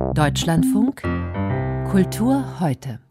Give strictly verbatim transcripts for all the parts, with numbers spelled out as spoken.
Deutschlandfunk Kultur heute.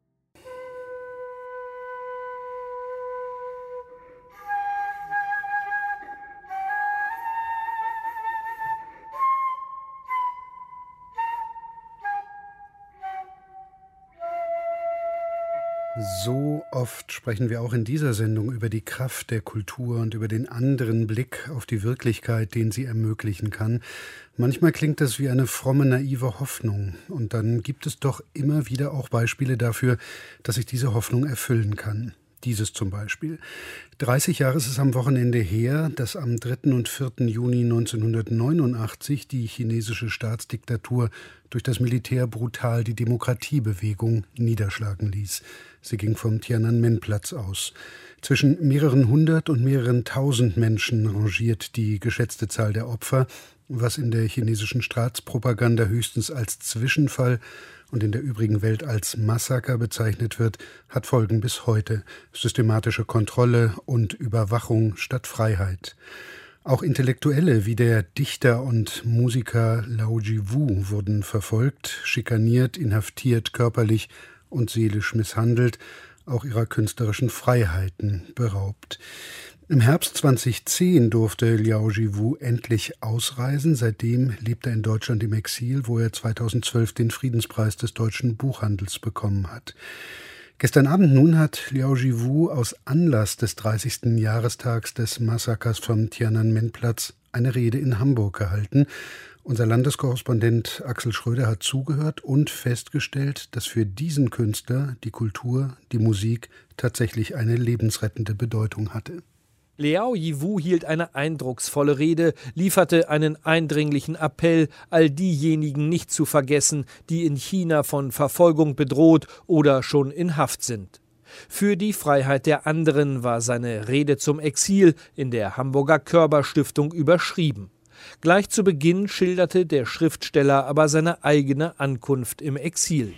So oft sprechen wir auch in dieser Sendung über die Kraft der Kultur und über den anderen Blick auf die Wirklichkeit, den sie ermöglichen kann. Manchmal klingt das wie eine fromme, naive Hoffnung. Und dann gibt es doch immer wieder auch Beispiele dafür, dass sich diese Hoffnung erfüllen kann. Dieses zum Beispiel. dreißig Jahre ist es am Wochenende her, dass am dritten und vierten Juni neunzehnhundertneunundachtzig die chinesische Staatsdiktatur durch das Militär brutal die Demokratiebewegung niederschlagen ließ. Sie ging vom Tiananmen-Platz aus. Zwischen mehreren hundert und mehreren tausend Menschen rangiert die geschätzte Zahl der Opfer, was in der chinesischen Staatspropaganda höchstens als Zwischenfall und in der übrigen Welt als Massaker bezeichnet wird, hat Folgen bis heute. Systematische Kontrolle und Überwachung statt Freiheit. Auch Intellektuelle wie der Dichter und Musiker Liao Jiwu wurden verfolgt, schikaniert, inhaftiert, körperlich und seelisch misshandelt, auch ihrer künstlerischen Freiheiten beraubt. Im Herbst zweitausendzehn durfte Liao Jiwu endlich ausreisen. Seitdem lebt er in Deutschland im Exil, wo er zweitausendzwölf den Friedenspreis des deutschen Buchhandels bekommen hat. Gestern Abend nun hat Liao Jiwu aus Anlass des dreißigsten Jahrestags des Massakers vom Tiananmen-Platz eine Rede in Hamburg gehalten. Unser Landeskorrespondent Axel Schröder hat zugehört und festgestellt, dass für diesen Künstler die Kultur, die Musik tatsächlich eine lebensrettende Bedeutung hatte. Liao Jiwu hielt eine eindrucksvolle Rede, lieferte einen eindringlichen Appell, all diejenigen nicht zu vergessen, die in China von Verfolgung bedroht oder schon in Haft sind. Für die Freiheit der anderen war seine Rede zum Exil in der Hamburger Körber-Stiftung überschrieben. Gleich zu Beginn schilderte der Schriftsteller aber seine eigene Ankunft im Exil.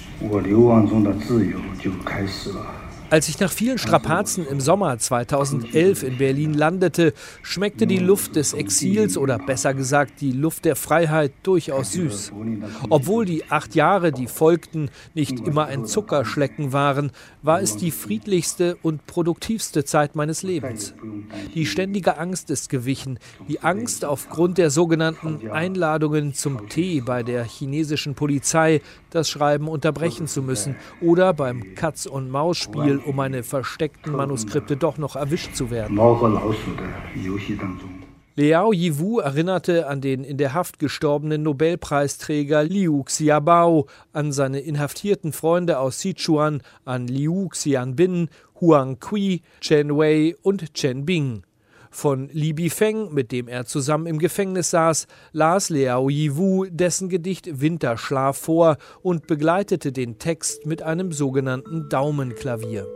Als ich nach vielen Strapazen im Sommer zweitausendelf in Berlin landete, schmeckte die Luft des Exils oder besser gesagt die Luft der Freiheit durchaus süß. Obwohl die acht Jahre, die folgten, nicht immer ein Zuckerschlecken waren, war es die friedlichste und produktivste Zeit meines Lebens. Die ständige Angst ist gewichen, die Angst aufgrund der sogenannten Einladungen zum Tee bei der chinesischen Polizei, das Schreiben unterbrechen zu müssen oder beim Katz-und-Maus-Spiel, um meine versteckten Manuskripte doch noch erwischt zu werden. Liao Jiwu erinnerte an den in der Haft gestorbenen Nobelpreisträger Liu Xiaobao, an seine inhaftierten Freunde aus Sichuan, an Liu Xianbin, Huang Kui, Chen Wei und Chen Bing. Von Li Bifeng, mit dem er zusammen im Gefängnis saß, las Liao Jiwu dessen Gedicht Winterschlaf vor und begleitete den Text mit einem sogenannten Daumenklavier.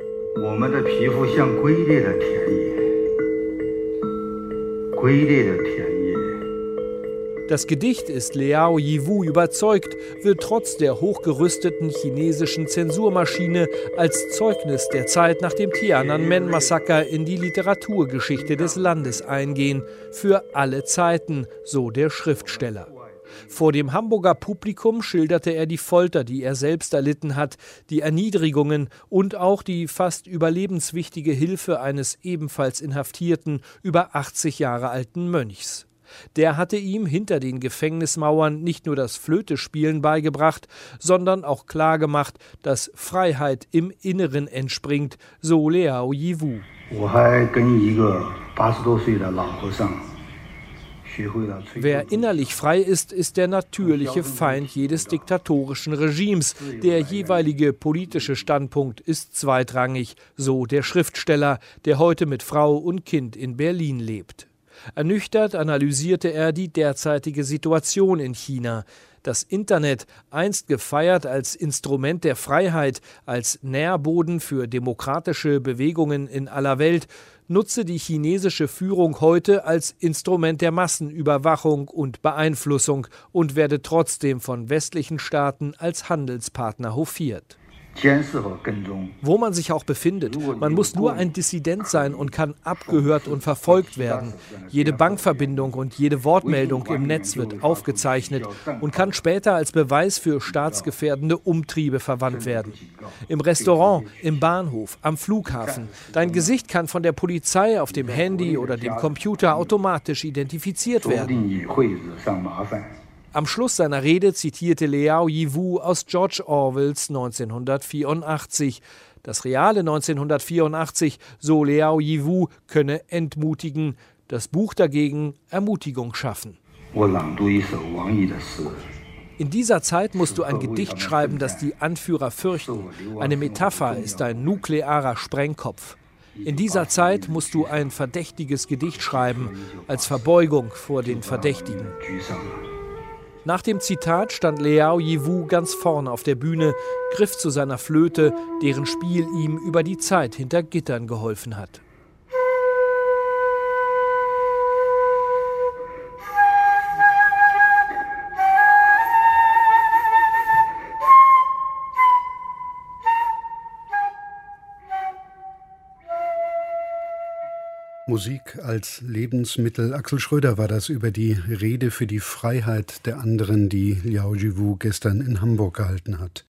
Das Gedicht ist Liao Jiwu überzeugt, wird trotz der hochgerüsteten chinesischen Zensurmaschine als Zeugnis der Zeit nach dem Tiananmen-Massaker in die Literaturgeschichte des Landes eingehen. Für alle Zeiten, so der Schriftsteller. Vor dem Hamburger Publikum schilderte er die Folter, die er selbst erlitten hat, die Erniedrigungen und auch die fast überlebenswichtige Hilfe eines ebenfalls inhaftierten, über achtzig Jahre alten Mönchs. Der hatte ihm hinter den Gefängnismauern nicht nur das Flötespielen beigebracht, sondern auch klargemacht, dass Freiheit im Inneren entspringt, so Liao Jiwu. Wer innerlich frei ist, ist der natürliche Feind jedes diktatorischen Regimes. Der jeweilige politische Standpunkt ist zweitrangig, so der Schriftsteller, der heute mit Frau und Kind in Berlin lebt. Ernüchtert analysierte er die derzeitige Situation in China. Das Internet, einst gefeiert als Instrument der Freiheit, als Nährboden für demokratische Bewegungen in aller Welt, nutze die chinesische Führung heute als Instrument der Massenüberwachung und Beeinflussung und werde trotzdem von westlichen Staaten als Handelspartner hofiert. Wo man sich auch befindet, man muss nur ein Dissident sein und kann abgehört und verfolgt werden. Jede Bankverbindung und jede Wortmeldung im Netz wird aufgezeichnet und kann später als Beweis für staatsgefährdende Umtriebe verwandt werden. Im Restaurant, im Bahnhof, am Flughafen. Dein Gesicht kann von der Polizei auf dem Handy oder dem Computer automatisch identifiziert werden. Am Schluss seiner Rede zitierte Liao Yiwu aus George Orwells neunzehnhundertvierundachtzig. Das reale neunzehnhundertvierundachtzig, so Liao Yiwu, könne entmutigen, das Buch dagegen Ermutigung schaffen. In dieser Zeit musst du ein Gedicht schreiben, das die Anführer fürchten. Eine Metapher ist ein nuklearer Sprengkopf. In dieser Zeit musst du ein verdächtiges Gedicht schreiben, als Verbeugung vor den Verdächtigen. Nach dem Zitat stand Liao Yiwu ganz vorn auf der Bühne, griff zu seiner Flöte, deren Spiel ihm über die Zeit hinter Gittern geholfen hat. Musik als Lebensmittel. Axel Schröder war das über die Rede für die Freiheit der anderen, die Liao Yiwu gestern in Hamburg gehalten hat.